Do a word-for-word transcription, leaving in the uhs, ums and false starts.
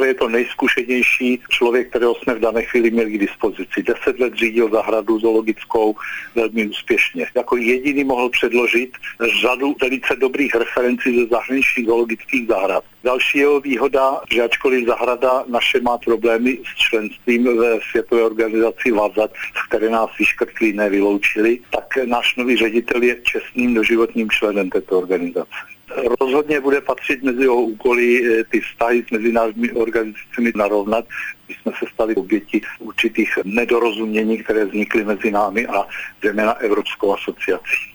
Zaprvé je to nejzkušenější člověk, kterého jsme v dané chvíli měli k dispozici. Deset let řídil zahradu zoologickou velmi úspěšně. Jako jediný mohl předložit řadu velice dobrých referencí ze zahraničních zoologických zahrad. Další jeho výhoda, že ačkoliv zahrada naše má problémy s členstvím ve Světové organizaci Vazat, z které nás vyškrtli, nevyloučili, tak náš nový ředitel je čestným doživotním členem této organizace. Rozhodně bude patřit mezi jeho úkoly ty vztahy s mezinárodními organizacemi narovnat. My jsme se stali oběti určitých nedorozumění, které vznikly mezi námi a zejména Evropskou asociací.